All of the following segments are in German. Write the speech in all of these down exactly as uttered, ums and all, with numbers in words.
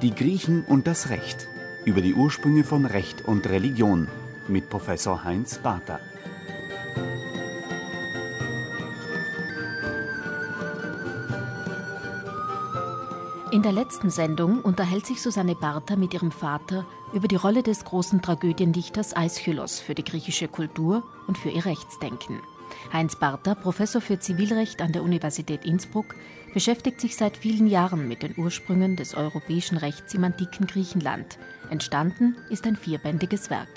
Die Griechen und das Recht. Über die Ursprünge von Recht und Religion mit Professor Heinz Barther. In der letzten Sendung unterhält sich Susanne Barther mit ihrem Vater über die Rolle des großen Tragödiendichters Aeschylos für die griechische Kultur und für ihr Rechtsdenken. Heinz Barther, Professor für Zivilrecht an der Universität Innsbruck, beschäftigt sich seit vielen Jahren mit den Ursprüngen des europäischen Rechts im antiken Griechenland. Entstanden ist ein vierbändiges Werk.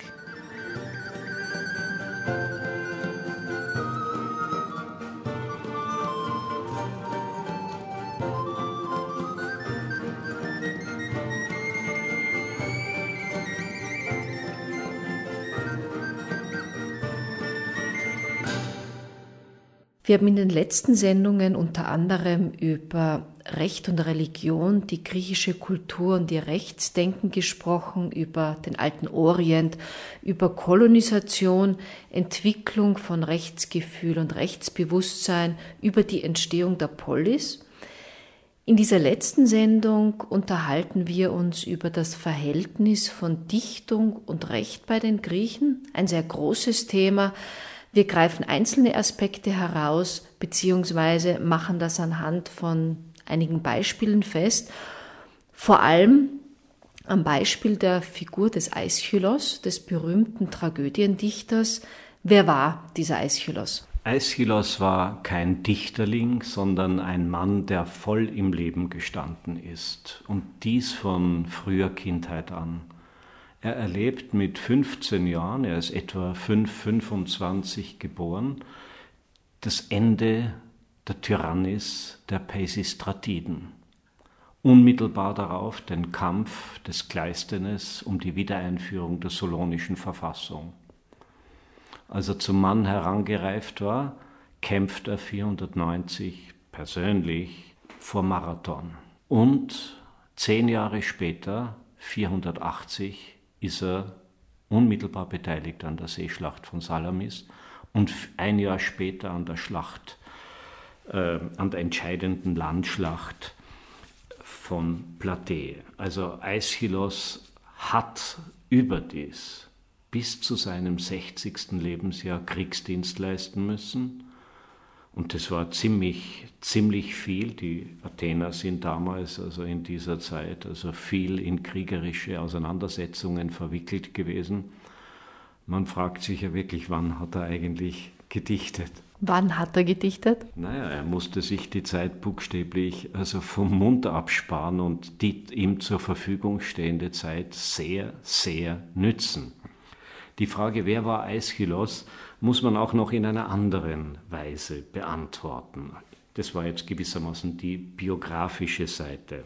Wir haben in den letzten Sendungen unter anderem über Recht und Religion, die griechische Kultur und ihr Rechtsdenken gesprochen, über den alten Orient, über Kolonisation, Entwicklung von Rechtsgefühl und Rechtsbewusstsein, über die Entstehung der Polis. In dieser letzten Sendung unterhalten wir uns über das Verhältnis von Dichtung und Recht bei den Griechen, ein sehr großes Thema. Wir greifen einzelne Aspekte heraus, beziehungsweise machen das anhand von einigen Beispielen fest. Vor allem am Beispiel der Figur des Aeschylos, des berühmten Tragödiendichters. Wer war dieser Aeschylos? Aeschylos war kein Dichterling, sondern ein Mann, der voll im Leben gestanden ist. Und dies von früher Kindheit an. Er erlebt mit fünfzehn Jahren, er ist etwa fünf, fünfundzwanzig geboren, das Ende der Tyrannis der Peisistratiden. Unmittelbar darauf den Kampf des Kleisthenes um die Wiedereinführung der solonischen Verfassung. Als er zum Mann herangereift war, kämpft er vierhundertneunzig persönlich vor Marathon. Und zehn Jahre später, vierhundertachtzig, ist er unmittelbar beteiligt an der Seeschlacht von Salamis und ein Jahr später an der Schlacht, äh, an der entscheidenden Landschlacht von Platää. Also Aeschylos hat überdies bis zu seinem sechzigsten Lebensjahr Kriegsdienst leisten müssen. Und das war ziemlich, ziemlich viel. Die Athener sind damals, also in dieser Zeit, also viel in kriegerische Auseinandersetzungen verwickelt gewesen. Man fragt sich ja wirklich, wann hat er eigentlich gedichtet? Wann hat er gedichtet? Naja, er musste sich die Zeit buchstäblich also vom Mund absparen und die ihm zur Verfügung stehende Zeit sehr, sehr nützen. Die Frage, wer war Aeschylos, muss man auch noch in einer anderen Weise beantworten. Das war jetzt gewissermaßen die biografische Seite.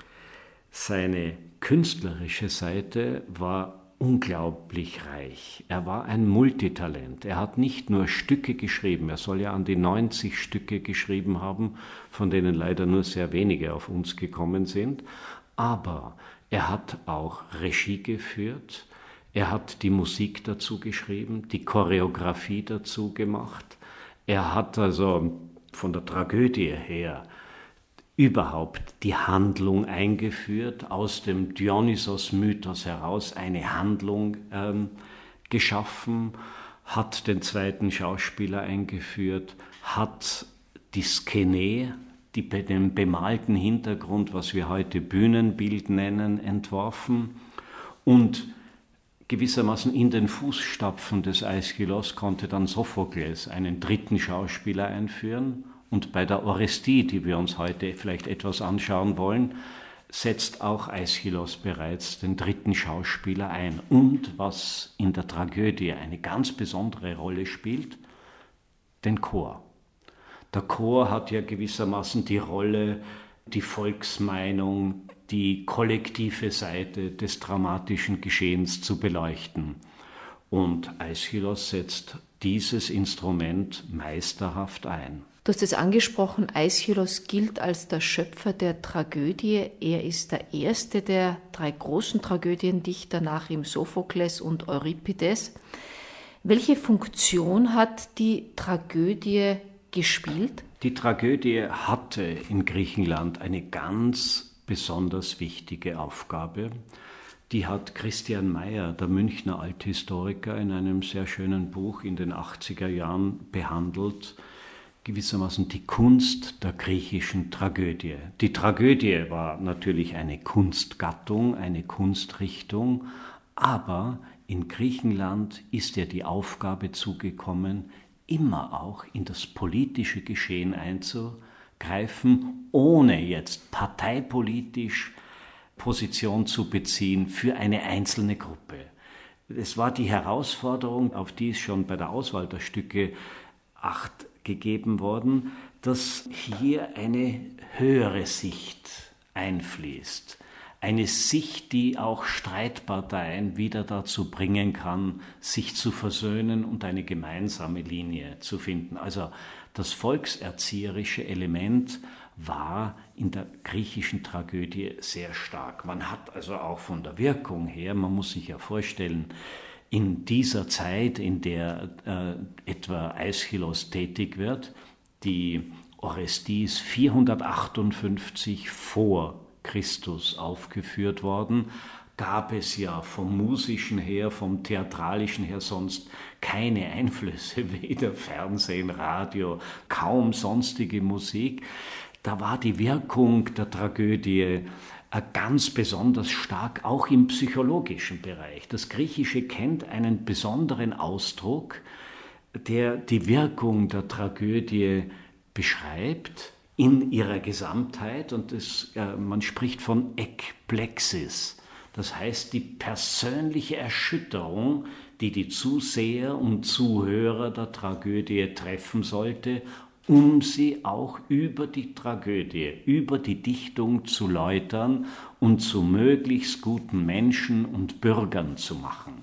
Seine künstlerische Seite war unglaublich reich. Er war ein Multitalent. Er hat nicht nur Stücke geschrieben, er soll ja an die neunzig Stücke geschrieben haben, von denen leider nur sehr wenige auf uns gekommen sind, aber er hat auch Regie geführt. Er hat die Musik dazu geschrieben, die Choreografie dazu gemacht. Er hat also von der Tragödie her überhaupt die Handlung eingeführt, aus dem Dionysos-Mythos heraus eine Handlung ähm, geschaffen, hat den zweiten Schauspieler eingeführt, hat die Skene, die, den bemalten Hintergrund, was wir heute Bühnenbild nennen, entworfen und gewissermaßen in den Fußstapfen des Aeschylos konnte dann Sophokles einen dritten Schauspieler einführen. Und bei der Orestie, die wir uns heute vielleicht etwas anschauen wollen, setzt auch Aeschylos bereits den dritten Schauspieler ein. Und was in der Tragödie eine ganz besondere Rolle spielt, den Chor. Der Chor hat ja gewissermaßen die Rolle, die Volksmeinung, die kollektive Seite des dramatischen Geschehens zu beleuchten. Und Aeschylos setzt dieses Instrument meisterhaft ein. Du hast es angesprochen, Aeschylos gilt als der Schöpfer der Tragödie. Er ist der erste der drei großen Tragödiendichter, nach ihm Sophokles und Euripides. Welche Funktion hat die Tragödie gespielt? Die Tragödie hatte in Griechenland eine ganz besonders wichtige Aufgabe. Die hat Christian Mayer, der Münchner Althistoriker, in einem sehr schönen Buch in den achtziger Jahren behandelt, gewissermaßen die Kunst der griechischen Tragödie. Die Tragödie war natürlich eine Kunstgattung, eine Kunstrichtung, aber in Griechenland ist ihr die Aufgabe zugekommen, immer auch in das politische Geschehen einzugreifen, ohne jetzt parteipolitisch Position zu beziehen für eine einzelne Gruppe. Es war die Herausforderung, auf die es schon bei der Auswahl der Stücke Acht gegeben worden, dass hier eine höhere Sicht einfließt. Eine Sicht, die auch Streitparteien wieder dazu bringen kann, sich zu versöhnen und eine gemeinsame Linie zu finden. Also das volkserzieherische Element war in der griechischen Tragödie sehr stark. Man hat also auch von der Wirkung her, man muss sich ja vorstellen, in dieser Zeit, in der äh, etwa Aeschylus tätig wird, die Orestie ist vierhundertachtundfünfzig vor Christus aufgeführt worden, gab es ja vom musischen her, vom theatralischen her sonst keine Einflüsse, weder Fernsehen, Radio, kaum sonstige Musik. Da war die Wirkung der Tragödie ganz besonders stark, auch im psychologischen Bereich. Das Griechische kennt einen besonderen Ausdruck, der die Wirkung der Tragödie beschreibt in ihrer Gesamtheit. Und das, äh, man spricht von Ekplexis. Das heißt, die persönliche Erschütterung, die die Zuseher und Zuhörer der Tragödie treffen sollte, um sie auch über die Tragödie, über die Dichtung zu läutern und zu möglichst guten Menschen und Bürgern zu machen.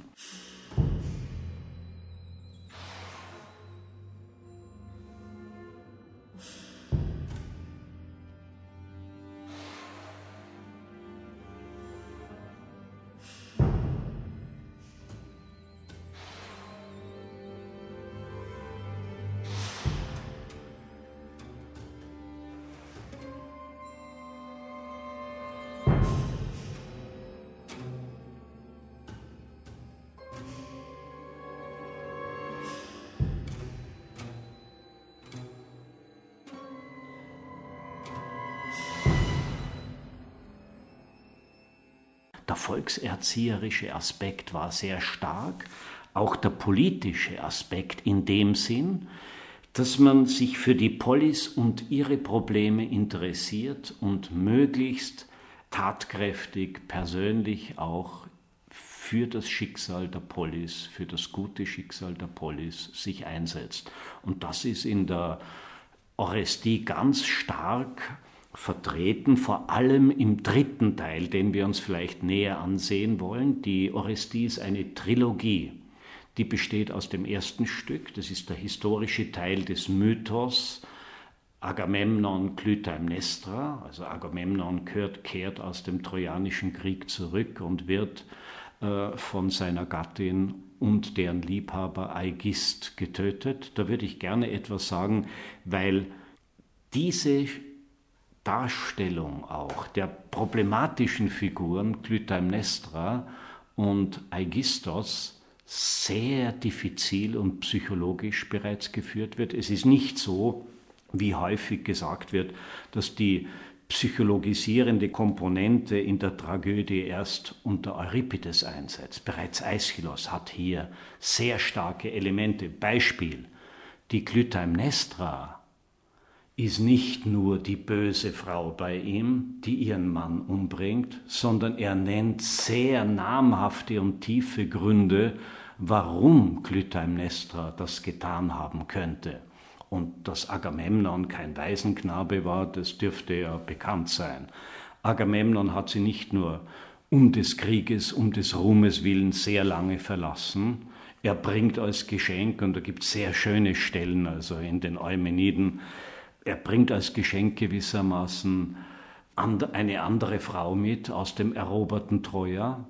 Der volkserzieherische Aspekt war sehr stark, auch der politische Aspekt in dem Sinn, dass man sich für die Polis und ihre Probleme interessiert und möglichst tatkräftig, persönlich auch für das Schicksal der Polis, für das gute Schicksal der Polis sich einsetzt. Und das ist in der Orestie ganz stark vertreten, vor allem im dritten Teil, den wir uns vielleicht näher ansehen wollen. Die Orestie ist eine Trilogie. Die besteht aus dem ersten Stück, das ist der historische Teil des Mythos, Agamemnon Klytaimnestra. Also Agamemnon kehrt, kehrt aus dem Trojanischen Krieg zurück und wird äh, von seiner Gattin und deren Liebhaber Aigist getötet. Da würde ich gerne etwas sagen, weil diese Darstellung auch der problematischen Figuren Klytaimnestra und Aigisthos sehr diffizil und psychologisch bereits geführt wird. Es ist nicht so, wie häufig gesagt wird, dass die psychologisierende Komponente in der Tragödie erst unter Euripides einsetzt. Bereits Aeschylus hat hier sehr starke Elemente. Beispiel, die Klytaimnestra ist nicht nur die böse Frau bei ihm, die ihren Mann umbringt, sondern er nennt sehr namhafte und tiefe Gründe, warum Klytaimnestra das getan haben könnte. Und dass Agamemnon kein Waisenknabe war, das dürfte ja bekannt sein. Agamemnon hat sie nicht nur um des Krieges, um des Ruhmes willen sehr lange verlassen. Er bringt als Geschenk, und da gibt es sehr schöne Stellen, also in den Eumeniden, er bringt als Geschenk gewissermaßen eine andere Frau mit aus dem eroberten Troja.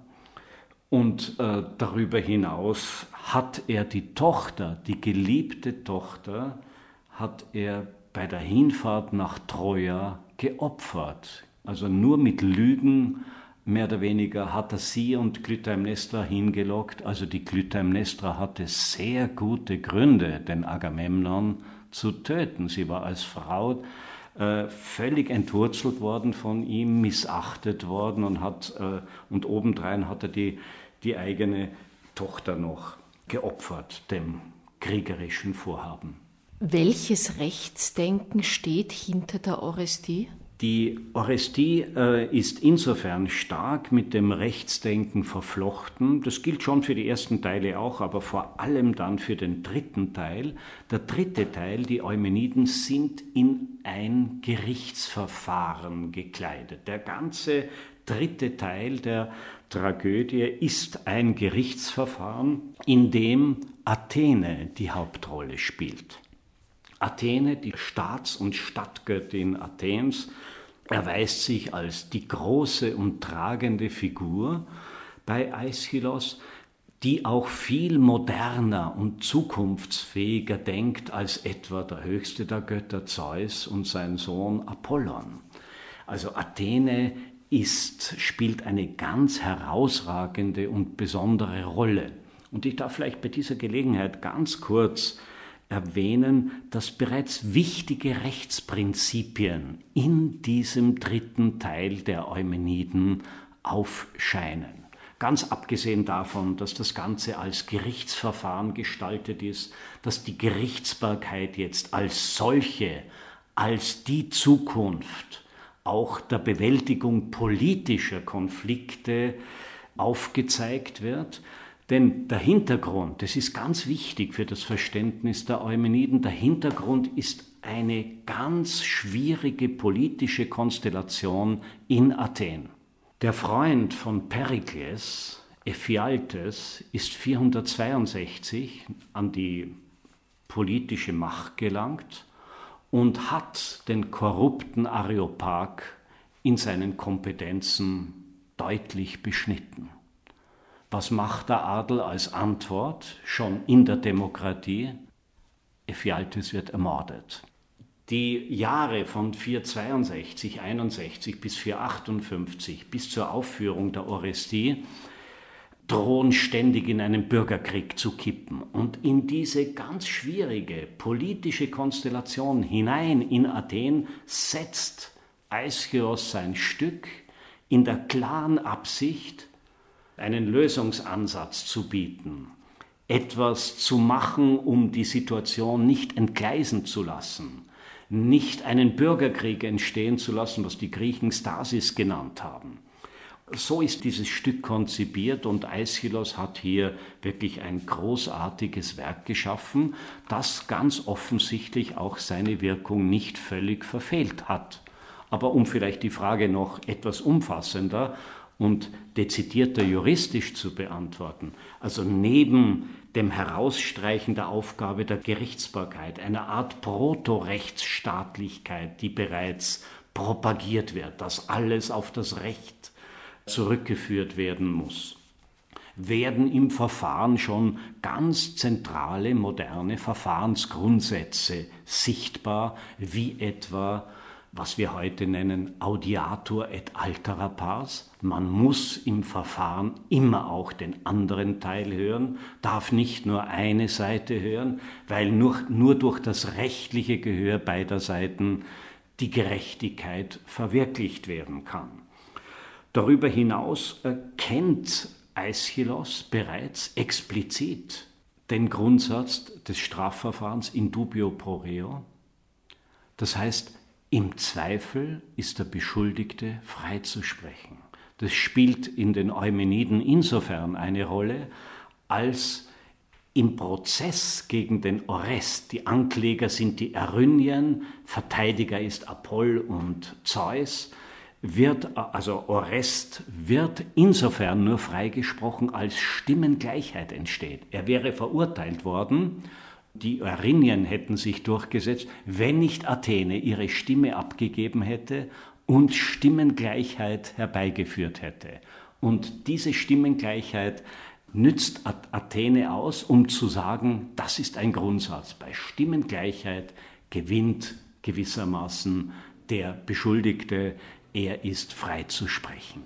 Und äh, darüber hinaus hat er die Tochter, die geliebte Tochter, hat er bei der Hinfahrt nach Troja geopfert. Also nur mit Lügen, mehr oder weniger, hat er sie und Klytaimnestra hingelockt. Also die Klytaimnestra hatte sehr gute Gründe, den Agamemnon zu töten. Sie war als Frau äh, völlig entwurzelt worden von ihm, missachtet worden und, hat, äh, und obendrein hat er die, die eigene Tochter noch geopfert, dem kriegerischen Vorhaben. Welches Rechtsdenken steht hinter der Orestie? Die Orestie äh, ist insofern stark mit dem Rechtsdenken verflochten. Das gilt schon für die ersten Teile auch, aber vor allem dann für den dritten Teil. Der dritte Teil, die Eumeniden, sind in ein Gerichtsverfahren gekleidet. Der ganze dritte Teil der Tragödie ist ein Gerichtsverfahren, in dem Athene die Hauptrolle spielt. Athene, die Staats- und Stadtgöttin Athens, erweist sich als die große und tragende Figur bei Aeschylos, die auch viel moderner und zukunftsfähiger denkt als etwa der höchste der Götter Zeus und sein Sohn Apollon. Also Athene ist, spielt eine ganz herausragende und besondere Rolle. Und ich darf vielleicht bei dieser Gelegenheit ganz kurz erwähnen, dass bereits wichtige Rechtsprinzipien in diesem dritten Teil der Eumeniden aufscheinen. Ganz abgesehen davon, dass das Ganze als Gerichtsverfahren gestaltet ist, dass die Gerichtsbarkeit jetzt als solche, als die Zukunft auch der Bewältigung politischer Konflikte aufgezeigt wird. Denn der Hintergrund, das ist ganz wichtig für das Verständnis der Eumeniden, der Hintergrund ist eine ganz schwierige politische Konstellation in Athen. Der Freund von Perikles, Ephialtes, ist vierhundertzweiundsechzig an die politische Macht gelangt und hat den korrupten Areopag in seinen Kompetenzen deutlich beschnitten. Was macht der Adel als Antwort, schon in der Demokratie? Ephialtes wird ermordet. Die Jahre von vierhundertzweiundsechzig, einundsechzig bis vierhundertachtundfünfzig, bis zur Aufführung der Orestie, drohen ständig in einen Bürgerkrieg zu kippen. Und in diese ganz schwierige politische Konstellation hinein in Athen setzt Aeschylos sein Stück in der klaren Absicht, einen Lösungsansatz zu bieten, etwas zu machen, um die Situation nicht entgleisen zu lassen, nicht einen Bürgerkrieg entstehen zu lassen, was die Griechen Stasis genannt haben. So ist dieses Stück konzipiert und Aeschylos hat hier wirklich ein großartiges Werk geschaffen, das ganz offensichtlich auch seine Wirkung nicht völlig verfehlt hat. Aber um vielleicht die Frage noch etwas umfassender und dezidierter juristisch zu beantworten, also neben dem Herausstreichen der Aufgabe der Gerichtsbarkeit, einer Art Proto-Rechtsstaatlichkeit, die bereits propagiert wird, dass alles auf das Recht zurückgeführt werden muss, werden im Verfahren schon ganz zentrale moderne Verfahrensgrundsätze sichtbar, wie etwa was wir heute nennen Audiatur et altera pars. Man muss im Verfahren immer auch den anderen Teil hören, darf nicht nur eine Seite hören, weil nur, nur durch das rechtliche Gehör beider Seiten die Gerechtigkeit verwirklicht werden kann. Darüber hinaus kennt Aeschylos bereits explizit den Grundsatz des Strafverfahrens in dubio pro reo. Das heißt, im Zweifel ist der Beschuldigte freizusprechen. Das spielt in den Eumeniden insofern eine Rolle, als im Prozess gegen den Orest, die Ankläger sind die Erinnyen, Verteidiger ist Apoll und Zeus, wird, also Orest wird insofern nur freigesprochen, als Stimmengleichheit entsteht. Er wäre verurteilt worden, die Erinnyen hätten sich durchgesetzt, wenn nicht Athene ihre Stimme abgegeben hätte und Stimmengleichheit herbeigeführt hätte. Und diese Stimmengleichheit nützt Athene aus, um zu sagen, das ist ein Grundsatz. Bei Stimmengleichheit gewinnt gewissermaßen der Beschuldigte, er ist frei zu sprechen.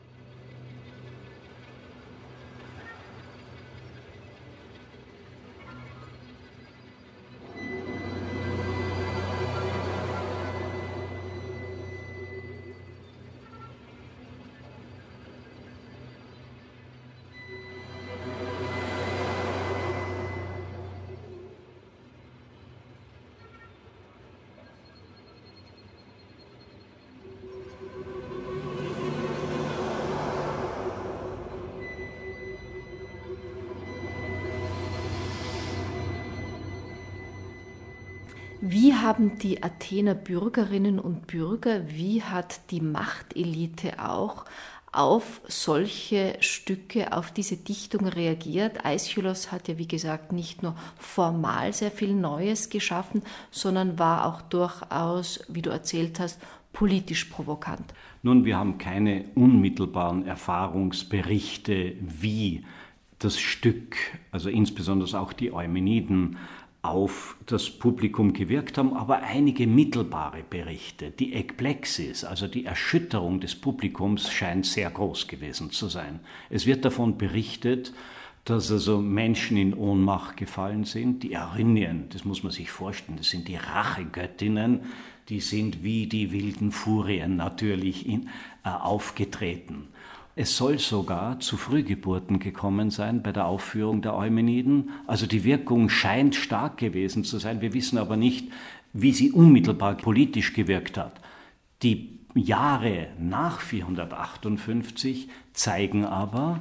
Wie haben die Athener Bürgerinnen und Bürger, wie hat die Machtelite auch auf solche Stücke, auf diese Dichtung reagiert? Aeschylus hat ja, wie gesagt, nicht nur formal sehr viel Neues geschaffen, sondern war auch durchaus, wie du erzählt hast, politisch provokant. Nun, wir haben keine unmittelbaren Erfahrungsberichte, wie das Stück, also insbesondere auch die Eumeniden, auf das Publikum gewirkt haben, aber einige mittelbare Berichte. Die Ekplexis, also die Erschütterung des Publikums, scheint sehr groß gewesen zu sein. Es wird davon berichtet, dass also Menschen in Ohnmacht gefallen sind. Die Erinnyen, das muss man sich vorstellen, das sind die Rachegöttinnen, die sind wie die wilden Furien natürlich in, äh, aufgetreten. Es soll sogar zu Frühgeburten gekommen sein bei der Aufführung der Eumeniden. Also die Wirkung scheint stark gewesen zu sein. Wir wissen aber nicht, wie sie unmittelbar politisch gewirkt hat. Die Jahre nach vierhundertachtundfünfzig zeigen aber,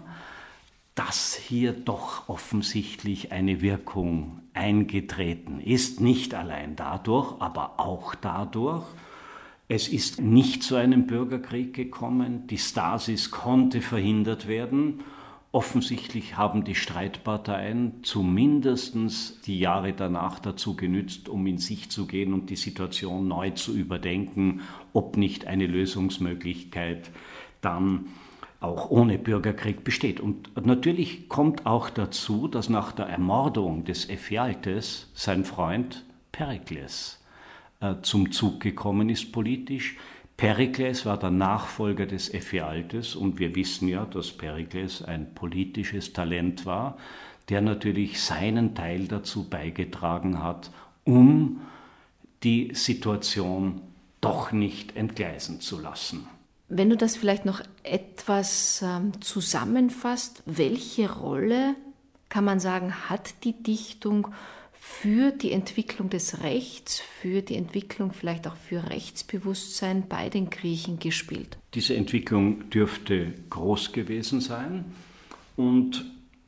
dass hier doch offensichtlich eine Wirkung eingetreten ist. Nicht allein dadurch, aber auch dadurch. Es ist nicht zu einem Bürgerkrieg gekommen, die Stasis konnte verhindert werden. Offensichtlich haben die Streitparteien zumindest die Jahre danach dazu genützt, um in sich zu gehen und die Situation neu zu überdenken, ob nicht eine Lösungsmöglichkeit dann auch ohne Bürgerkrieg besteht. Und natürlich kommt auch dazu, dass nach der Ermordung des Ephialtes sein Freund Perikles zum Zug gekommen ist politisch. Perikles war der Nachfolger des Ephialtes und wir wissen ja, dass Perikles ein politisches Talent war, der natürlich seinen Teil dazu beigetragen hat, um die Situation doch nicht entgleisen zu lassen. Wenn du das vielleicht noch etwas ähm, zusammenfasst, welche Rolle, kann man sagen, hat die Dichtung für die Entwicklung des Rechts, für die Entwicklung vielleicht auch für Rechtsbewusstsein bei den Griechen gespielt? Diese Entwicklung dürfte groß gewesen sein und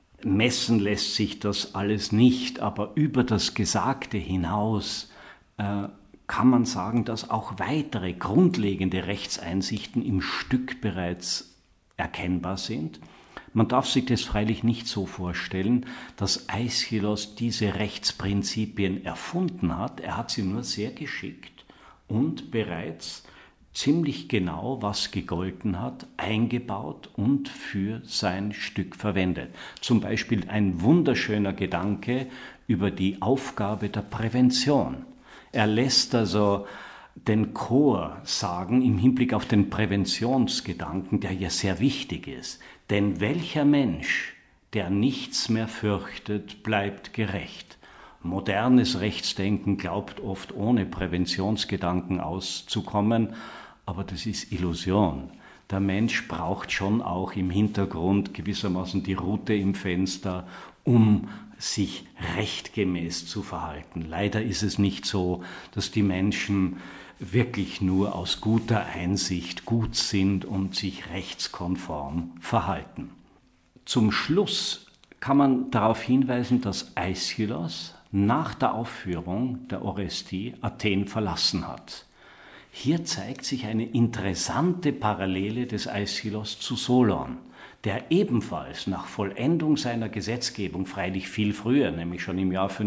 messen lässt sich das alles nicht, aber über das Gesagte hinaus äh, kann man sagen, dass auch weitere grundlegende Rechtseinsichten im Stück bereits erkennbar sind. Man darf sich das freilich nicht so vorstellen, dass Aeschylus diese Rechtsprinzipien erfunden hat. Er hat sie nur sehr geschickt und bereits ziemlich genau, was gegolten hat, eingebaut und für sein Stück verwendet. Zum Beispiel ein wunderschöner Gedanke über die Aufgabe der Prävention. Er lässt also den Chor sagen im Hinblick auf den Präventionsgedanken, der ja sehr wichtig ist. Denn welcher Mensch, der nichts mehr fürchtet, bleibt gerecht. Modernes Rechtsdenken glaubt oft ohne Präventionsgedanken auszukommen, aber das ist Illusion. Der Mensch braucht schon auch im Hintergrund gewissermaßen die Rute im Fenster, um sich rechtgemäß zu verhalten. Leider ist es nicht so, dass die Menschen wirklich nur aus guter Einsicht gut sind und sich rechtskonform verhalten. Zum Schluss kann man darauf hinweisen, dass Aeschylus nach der Aufführung der Orestie Athen verlassen hat. Hier zeigt sich eine interessante Parallele des Aeschylus zu Solon, der ebenfalls nach Vollendung seiner Gesetzgebung, freilich viel früher, nämlich schon im Jahr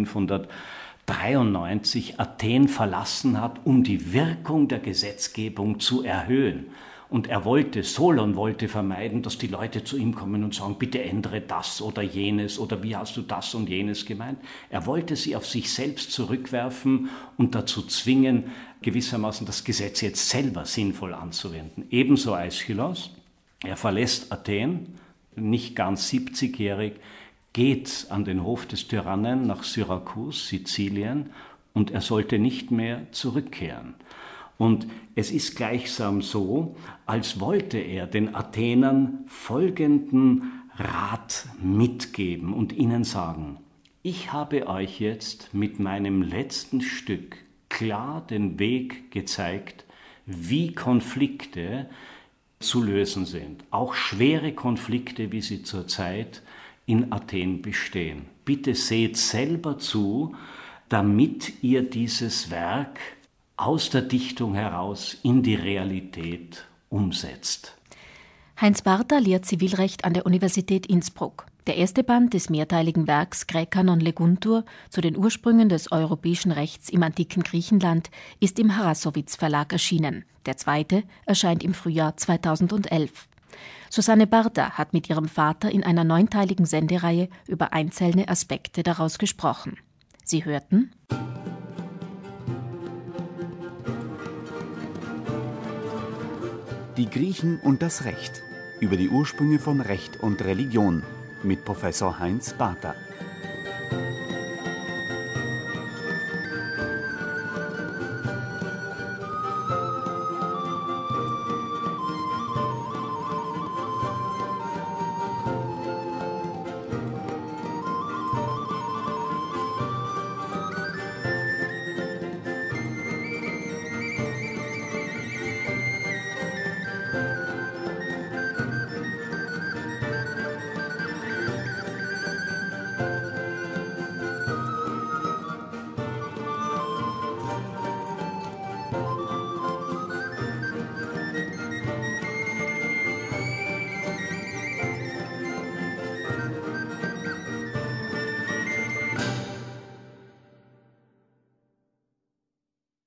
fünfhundertdreiundneunzig, Athen verlassen hat, um die Wirkung der Gesetzgebung zu erhöhen. Und er wollte, Solon wollte vermeiden, dass die Leute zu ihm kommen und sagen, bitte ändere das oder jenes oder wie hast du das und jenes gemeint. Er wollte sie auf sich selbst zurückwerfen und dazu zwingen, gewissermaßen das Gesetz jetzt selber sinnvoll anzuwenden. Ebenso Aeschylus, er verlässt Athen, nicht ganz siebzigjährig, geht an den Hof des Tyrannen nach Syrakus, Sizilien, und er sollte nicht mehr zurückkehren. Und es ist gleichsam so, als wollte er den Athenern folgenden Rat mitgeben und ihnen sagen: Ich habe euch jetzt mit meinem letzten Stück klar den Weg gezeigt, wie Konflikte zu lösen sind. Auch schwere Konflikte, wie sie zurzeit in Athen bestehen. Bitte seht selber zu, damit ihr dieses Werk aus der Dichtung heraus in die Realität umsetzt. Heinz Bartha lehrt Zivilrecht an der Universität Innsbruck. Der erste Band des mehrteiligen Werks Graecanon Leguntur zu den Ursprüngen des europäischen Rechts im antiken Griechenland ist im Harrassowitz Verlag erschienen. Der zweite erscheint im Frühjahr zweitausendelf. Susanne Bartha hat mit ihrem Vater in einer neunteiligen Sendereihe über einzelne Aspekte daraus gesprochen. Sie hörten Die Griechen und das Recht. Über die Ursprünge von Recht und Religion mit Professor Heinz Bartha.